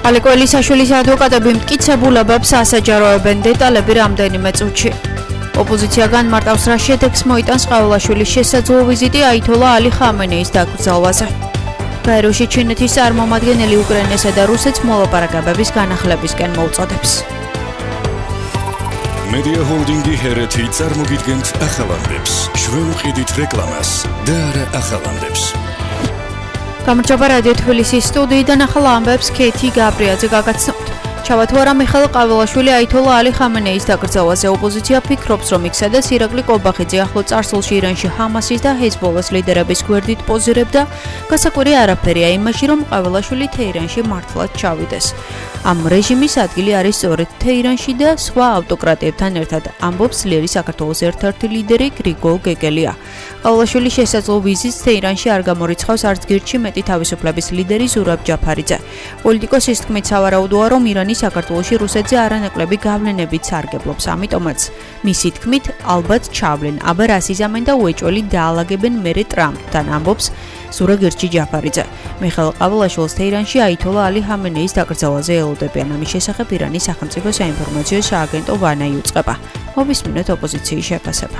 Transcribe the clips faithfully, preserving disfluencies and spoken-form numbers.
ალე კველისაშვილის ადვოკატები მტკიცებულებებს ასაჯაროებენ დეტალები რამდენიმე წუთში. ოპოზიცია განმარტავს რა შედეგს მოიტანს ყავილაშვილის შესაძლო ვიზიტი აითოლა ალი ხამენეის დაკრძალვაზე. გაეროში ჩინეთის წარმომადგენელი უკრაინასა და რუსეთს მოლაპარაკებების განახლებისკენ მოუწოდებს. Media Holdingi ჰერეთი წარმოგიდგენთ ახალამდებს. ჩვენ ვყიდით რეკლამას და არა ახალამდებს. გამარჯობა რადიო თბილისის სტუდიიდან ახალ ამბებს ქეთი გაბრიაძე გაგაცნობთ. ჩავათო არა მიხეილ ყავილაშვილი აითოლა ალი ხამენეის დაკრძალვაზე. ოპოზიცია ფიქრობს, რომ იქ სადაც ირაკლი კობახიძე ახლო წარსულში ირანში ჰამასის და ჰეზბოლას ლიდერების გვერდით პოზირებდა, გასაკვირი არაფერია იმაში, რომ ყავილაშვილი თეირანში მართლაც ჩავიდეს. ამ რეჟიმის ადგილი არის სწორედ თეირანში და სხვა ავტოკრატიებთან ერთად, ამბობს ძლიერი საქართველოს ერთ-ერთი ლიდერი გრიგოლ გეგელია. ყავილაშვილის შესაძლო ვიზიტს თეირანში არ გამორიცხავს არც გირჩი მეტი თავისუფლების ლიდერი ზურაბ ჯაფარიძე. პოლიტიკოსის თქმით, სავარაუდოა, რომ ირანი საქართველოში რუსეთზე არანაკლები გავლენებით სარგებლობს, ამიტომაც მისი თქმით ალბათ ჩავლენ, აბა რას იზამენ და უეჭველი დაალაგებენ მერე ტრამპთან, ამბობს ზურაბ ჯაფარიძე. მიხეილ ყავილაშვილს თეირანში აითოლა ალი ხამენეის დაკრძალვაზე ელოდებიან. ამის შესახებ ირანის სახელმწიფო საინფორმაციო სააგენტო ვანა იუწყება. მოვისმინოთ ოპოზიციის შეფასება.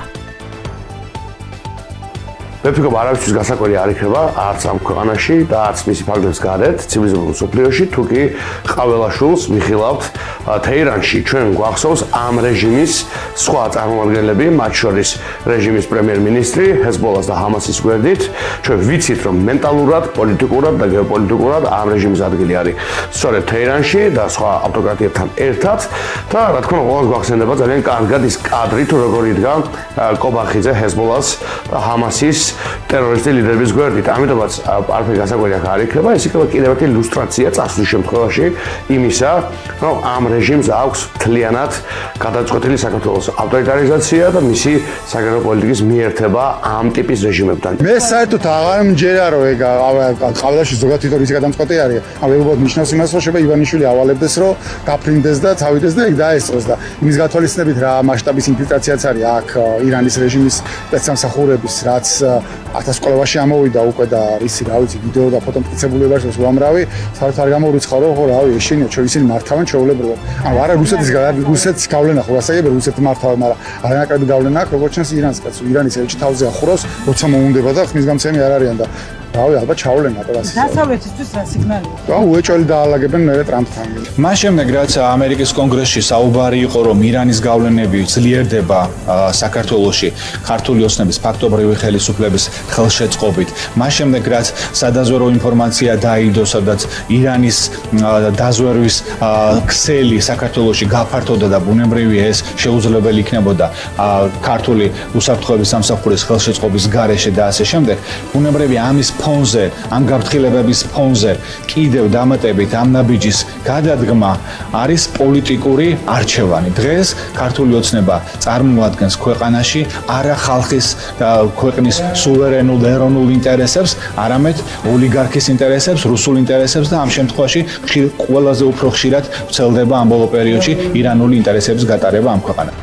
მე ვფიქრობ, არავისთვის გასაკვირი არ იქნება არც ამ ქვეყანაში და არც მისი ფარგლებს გარეთ ცივილიზებულ მსოფლიოში, თუ კი ყავილაშვილს ვიხილავთ თეირანში. ჩვენ გვახსოვს ამ რეჟიმის სხვა წარმომადგენლები, მათ შორის რეჟიმის პრემიერ-მინისტრი, ჰეზბოლას და ჰამასის გვერდით. ჩვენ ვიცით, რომ მენტალურად, პოლიტიკურად და გეოპოლიტიკურად ამ რეჟიმის ადგილი არის სწორედ თეირანში და სხვა ავტოკრატიებთან ერთად და რა თქმა უნდა, ყველას გვახსენდება ძალიან კარგად ის კადრი, თუ როგორ იდგა კობახიძე ჰეზბოლას და ჰამასის ტერორისტი ლიდერების გვერდით. ამიტომაც არაფერი გასაკვირი აქ არ იქნება, ეს იქნება კიდევ ერთი ილუსტრაცია წასვლის შემთხვევაში იმისა, რომ ამ რეჟიმს აქვს მთლიანად გადაწყვეტილი საქართველოს ავტორიტარიზაცია და მისი საგარეო პოლიტიკის მიერთება ამ ტიპის რეჟიმებთან. მე საერთოდ აღარ მჯერა, რომ ეგ ყავილაშვილის ზოგადად თვითონ ისი გადამწყვეტი არის. ამ ვებობად ნიშნავს იმას, რომ შეიძლება ივანიშვილი ავალებდეს, რომ გაფრინდეს და წავიდეს და ეგ დაესწროს და იმის გათვალისწინებით რა მასშტაბის ინფილტრაციაც არის აქ ირანის რეჟიმის სპეცსამსახურების, რაც ათას კვლევაში ამოვიდა უკვე და ისი რა ვიცი ვიდეო და ფოტო მტკიცებულებას უამრავი საერთოდ არ გამორიცხავ რომ ხო რავი ეშინია ჩვენ ისინი მართავენ ჩვეულებრივად. ანუ არა რუსეთის რუსეთის გავლენა ხო გასაგებია რუსეთი მართავენ, მაგრამ არანაკლები გავლენა აქვს როგორც ჩანს ირანს კაცო. ირანის ელჩი თავზე ახურავს, როცა მოუნდება და ხმის გამცემი არ არიან და რავი ალბათ ჩავლენ აპარატს. დასავლეთისთვის რა სიგნალია? რა უეჭველი დაალაგებენ მერე ტრამპთან. მას შემდეგ რაც ამერიკის კონგრესში საუბარი იყო, რომ ირანის გავლენები ძლიერდება საქართველოში ქართული ოცნების ფაქტობრივი ხელისუფლების ხელშეწყობით, მას შემდეგ რაც სადაზვერო ინფორმაცია დაიდო, სადაც ირანის დაზვერვის ქსელი საქართველოში გაფართოვდა და ბუნებრივია ეს შეუძლებელი იქნებოდა ქართული უსაფრთხოების სამსახურის ხელშეწყობის გარეშე და ასე შემდეგ, ბუნებრივია ამის ფონზე, ამ გაფრთხილებების ფონზე კიდევ დამატებით ამ ნაბიჯის გადადგმა არის პოლიტიკური არჩევანი. დღეს ქართული ოცნება წარმოადგენს ქვეყანაში არა ხალხის და ქვეყნის სუვერენულ და ეროვნულ ინტერესებს, არამედ ოლიგარქის ინტერესებს, რუსულ ინტერესებს და ამ შემთხვევაში ყველაზე უფრო ხშირად ვრცელდება ამ ბოლო პერიოდში ირანული ინტერესების გატარება ამ ქვეყანაში.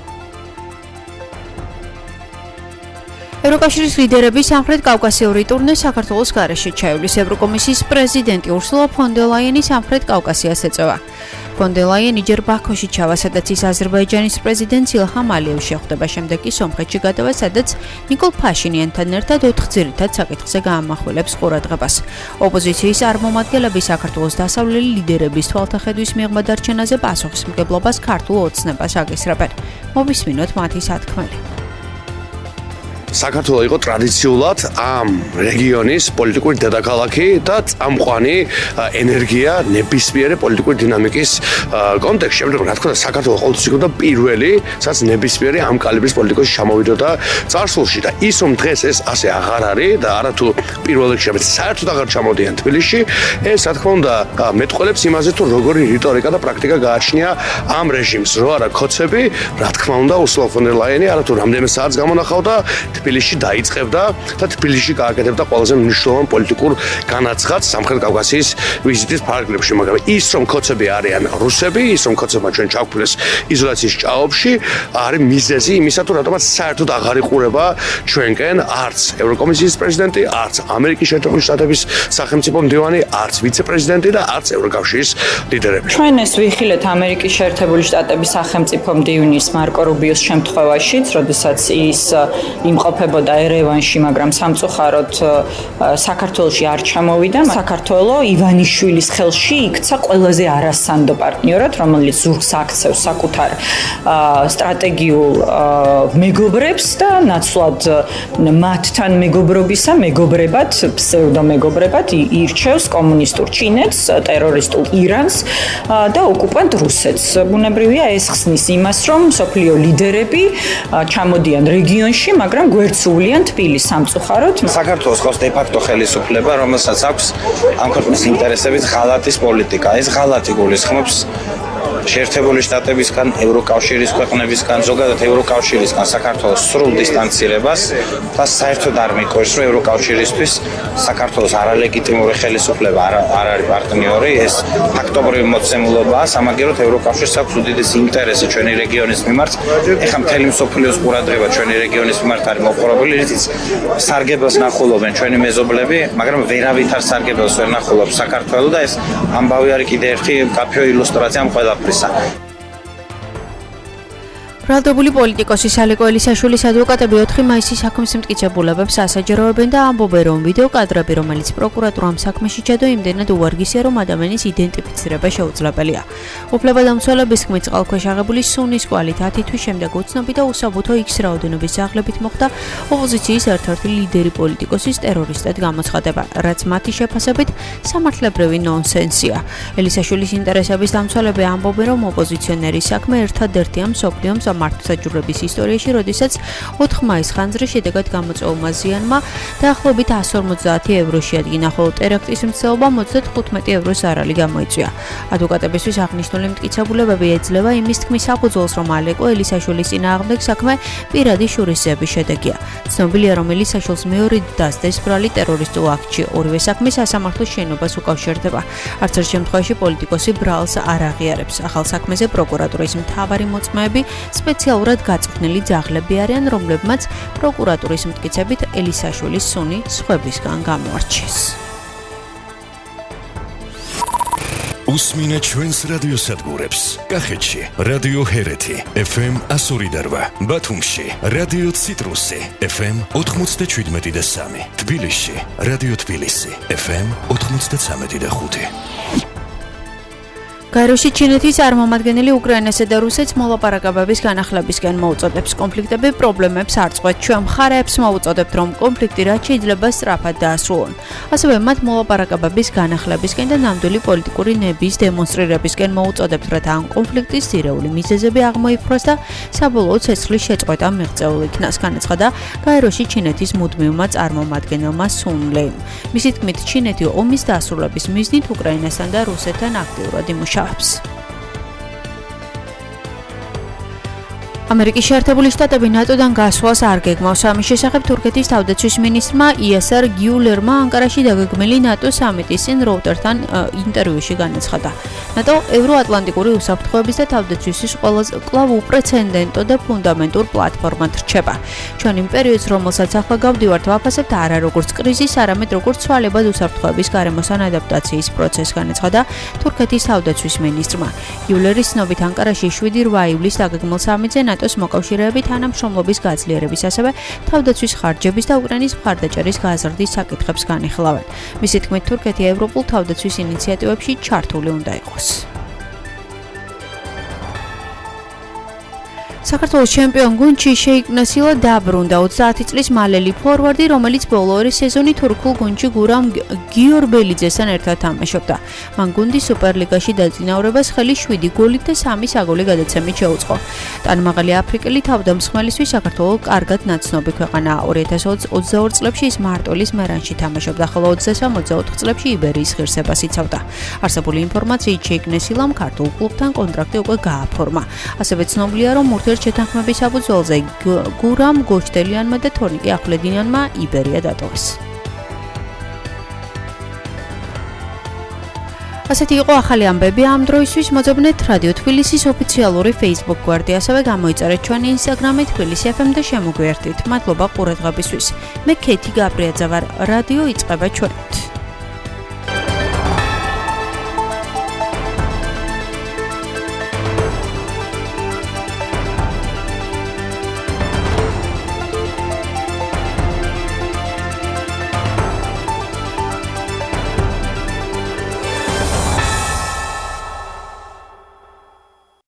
ევროკავშირის ლიდერების სამხრეთ კავკასიური ტურნე საქართველოს გარეშე ჩაივლის. ევროკომისიის პრეზიდენტი ურსულა ფონ დერ ლაიენი სამხრეთ კავკასიას ეწევა. ფონ დერ ლაიენი ჯერ ბაქოში ჩავა, სადაც ის აზერბაიჯანის პრეზიდენტს ილჰამ ალიევს შეხვდება, შემდეგ კი სომხეთში გადავა, სადაც ნიკოლ ფაშინიანთან ერთად ოთხ ძირითად საკითხზე გაამახვილებს ყურადღებას. ოპოზიციის წარმომადგენლები საქართველოს დასავლელი ლიდერების თვალთახედვის მიღმა დარჩენაზე პასუხისმგებლობას ქართულ ოცნებას აკისრებენ. მოვისმინოთ მათი სათქმელი. საქართველო იყო ტრადიციულად ამ რეგიონის პოლიტიკური დედაქალაქი და წამყვანი ენერგია ნებისმიერი პოლიტიკური დინამიკის კონტექსტში. ამიტომ რა თქმა უნდა საქართველო ყოველთვის იყო და პირველი, სადაც ნებისმიერი ამ კალიბრის პოლიტიკოსი ჩამოვიდოდა წარსულში და ის რომ დღეს ეს ასე აღარ არის და არა თუ პირველ რიგში ამით საერთოდ აღარ ჩამოდიან თბილისში, ეს რა თქმა უნდა მეტყველებს იმაზე თუ როგორი რიტორიკა და პრაქტიკა გააჩნია ამ რეჟიმს, რო არა ქოცები, რა თქმა უნდა ურსულა ფონ დერ ლაიენი არა თუ რამდენიმე საათს გამონახავდა თბილისში დაიწყებდა და თბილისში გააკეთებდა ყველაზე მნიშვნელოვან პოლიტიკურ განაცხადს სამხრეთ კავკასიის ვიზიტის ფარგლებში, მაგრამ ის რომ ქოცები არიან რუსები, ის რომ ქოცებმა ჩვენ ჩაგვფრინეს იზოლაციის ჭაობში, არის მიზეზი იმისა, თუ რატომაც საერთოდ აღარ იყურება ჩვენკენ არც ევროკომისიის პრეზიდენტი, არც ამერიკის შეერთებული შტატების სახელმწიფო მდივანი, არც ვიცე-პრეზიდენტი და არც ევროკავშირის ლიდერები. ჩვენ ეს ვიხილეთ ამერიკის შეერთებული შტატების სახელმწიფო მდივნის მარკო რუბიოს შემთხვევაშიც, როდესაც ის იმყოფებოდა ერევანში, მაგრამ სამწუხაროდ საქართველოში არ ჩამოვიდა. საქართველო ივანიშვილის ხელში იქცა ყველაზე არასანდო პარტნიორად, რომელიც ზურგს აქცევს საკუთარ სტრატეგიულ მეგობრებს და ნაცვლად მათთან მეგობრობისა მეგობრებად, ფსევდომეგობრებად ირჩევს კომუნისტურ ჩინეთს, ტერორისტულ ირანს და ოკუპანტ რუსეთს. ბუნებრივია ეს ხსნის იმას, რომ მსოფლიო ლიდერები ჩამოდიან რეგიონში, მაგრამ გვერდსუვლიან თბილისს სამწუხაროდ. საქართველოს ხოს დე-ფაქტო ხელისუფლება, რომელსაც აქვს ამ ქვეყნის ინტერესებით ღალატის პოლიტიკა. ეს ღალატი გულისხმობს შეერთებული შტატებისგან, ევროკავშირის ქვეყნებისგან, ზოგადად ევროკავშირისგან საქართველოს სრულ დისტანცირებას და საერთოდ არ მიყვარს, რომ ევროკავშირისთვის საქართველოს არალეგიტიმური ხელისუფლება არ არის პარტნიორი, ეს ფაქტობრივი მოცემულობაა, სამაგიეროდ ევროკავშირს აქვს უდიდესი ინტერესი ჩვენი რეგიონის მიმართ. ეხლა მთელი მსოფლიოს ყურადღება ჩვენი რეგიონის მიმართ არის მოყოლებული, რითიც სარგებელს ნახულობენ ჩვენი მეზობლები, მაგრამ ვერავით არ სარგებელს ვერ ნახულობს საქართველო და ეს ამბავი არის კიდე ერთი კაფეო ილუსტრაცია ამ ყველაფრისა. ბრალდებული პოლიტიკოსი სალიკო ელისაშვილის ადვოკატები ოთხი მაისის საქმის მტკიცებულებებს ასაჯაროებენ და ამბობენ, რომ ვიდეო კადრები, რომელიც პროკურატურამ საქმეში ჩადო, იმდენად უვარგისია, რომ ადამიანის იდენტიფიცირება შეუძლებელია. უფლებადამცველების თქმით, წყალქვეშ აღებული სუნის კვალით ათი თვის შემდეგ უცნობი და უსაბუთო იქს რაოდენობის ძაღლებით მოხდა ოპოზიციის ერთ-ერთი ლიდერი პოლიტიკოსის ტერორისტად გამოცხადება, რაც მათი შეფასებით სამართლებრივი ნონსენსია. ელისაშვილის ინტერესების დამცველები ამბობენ, რომ ოპოზიციონერის საქმე ერთადერთია მსოფლიო მართლმსაჯულების ისტორიაში, როდესაც ოთხ მაისს ხანძრის შედეგად გამოწვეულმა ზიანმა დაახლოებით εκατს ორმოცდაათი ევრო შეადგინა, ხოლო ტერაქტის მცდელობა ოცდათხუთმეტი ევროს ზარალი გამოიწვია. ადვოკატებისთვის აღნიშნული მტკიცებულებები ეძლევა იმის თქმის საფუძველს, რომ ალეკო ელისაშვილის წინააღმდეგ საქმე პირადი შურისძიების შედეგია. ცნობილია, რომ ელისაშვილს მეორედ დასდეს ბრალი ტერორისტულ აქტში. ორივე საქმე სასამართლოს შენობას უკავშირდება. არც ერთ შემთხვევაში პოლიტიკოსი ბრალს არ აღიარებს. ახალ საქმეზე პროკურატურის მთავარი მოწმეები სპეციალურად გაწვრთნილი ძაღლები არიან, რომლებმაც პროკურატურის მტკიცებით ელისაშვილის სუნი სხვებისგან გამოარჩიეს. უსმინეთ ჩვენს რადიოსადგურებს. კახეთში რადიო ჰერეთი ეფ ემ εκατო ორი და რვა, ბათუმში რადიო ციტრუსი ეფ ემ ოთხმოცდაშვიდმეტი და სამი, თბილისში რადიო თბილისი ეფ ემ ოთხმოცდაცამეტი და ხუთი. გაეროში ჩინეთის წარმომადგენელი უკრაინასა და რუსეთს მოლაპარაკებების განახლებისკენ მოუწოდებს. კონფლიქტები პრობლემებს არ წყვეტ. ჩვენ მხარეებს მოუწოდებთ, რომ კონფლიქტი რაც შეიძლება სწრაფად დაასრულონ. ასევე მათ მოლაპარაკებების განახლებისკენ და ნამდვილი პოლიტიკური ნების დემონსტრირებისკენ მოუწოდებთ, რათა ამ კონფლიქტის ძირეული მიზეზები აღმოიფროს და საბოლოოდ ცეცხლის შეწყვეტა მიღწეულ იქნას, განაცხადა გაეროში ჩინეთის მუდმივმა წარმომადგენელმა სუნ ლემ. მისი თქმით, ჩინეთი ომის დასრულების მიზნით უკრაინასთან და რუსეთთან აქტიურად იმუშავებს. ამერიკის შეერთებული შტატები ნატოდან გასვლას არ გეგმავს. ამის შესახებ თურქეთის თავდაცვის მინისტრმა იასარ გიულერმა ანკარაში დაგეგმილი ნატო სამიტის წინ როუტერთან ინტერვიუში განაცხადა. ნატო ევროატლანტიკური უსაფრთხოების და თავდაცვისთვის ყველაზე კვლავ უპრეცედენტო და ფუნდამენტურ პლატფორმად რჩება. ჩვენ იმ პერიოდს, რომელსაც ახლა გავდივართ, ვაფასებთ არა როგორც კრიზისს, არამედ როგორც ცვალებად უსაფრთხოების გარემოსან ადაპტაციის პროცესს, განაცხადა თურქეთის თავდაცვის მინისტრმა. გიულერის ცნობით ანკარაში შვიდი რვა ივლისს დაგეგმილ სამიტზე ნატოს მოკავშირეები თანამშრომლობის გაძლიერების, ასევე თავდაცვის ხარჯების და უკრაინის მხარდაჭერის გაზრდის საკითხებს განიხილავენ. მისი თქმით, თურქეთი ევროპულ თავდაცვის ინიციატივებში ჩართული უნდა იყოს. საქართველოს ჩემპიონ გუნდში შეიქმნასილა დაბრუნდა ოცდაათი წლის მალელი ფორვარდი, რომელიც ბოლო ორი სეზონი თურქულ გუნდში გურამ გიორბელიძესთან ერთად თამაშობდა. მან გუნდის სუპერლიგაში დაწინაურებას ხელი შვიდი გოლით და სამი საგოლე გადაცემით შეუწყო. ტანმაღალი აფრიკელი თავდამსხმელისთვის საქართველოს კარგად ნაცნობი ქვეყანაა. ორი ათას ოცდაორ წლებში ის მარტოლის მერანში თამაშობდა, ხოლო ოცდასამ ოცდაოთხ წლებში იბერიის ღირსებას იცავდა. არსებული ინფორმაციით შეიქმნასილამ ქართულ კლუბთან კონტრაქტი უკვე გააფორმა. ასევე ცნობილია, რომ ურთიერთ მთავრად შეთანხმების საფუძველზე გურამ გოშტელიანმა და თორნიკე ახვლედიანმა იბერია დატოვეს. ასეთი იყო ახალი ამბები ამ დროისთვის. მოძებნეთ რადიო თბილისის ოფიციალური Facebook გვერდი, ასევე გამოიწერეთ ჩვენი Instagram-ი თბილისი ეფ ემ და შემოგვიერთდით. მადლობა ყურადღებისთვის. მე ქეთი გაბრიაძე ვარ. რადიო იწყება ჩვენით.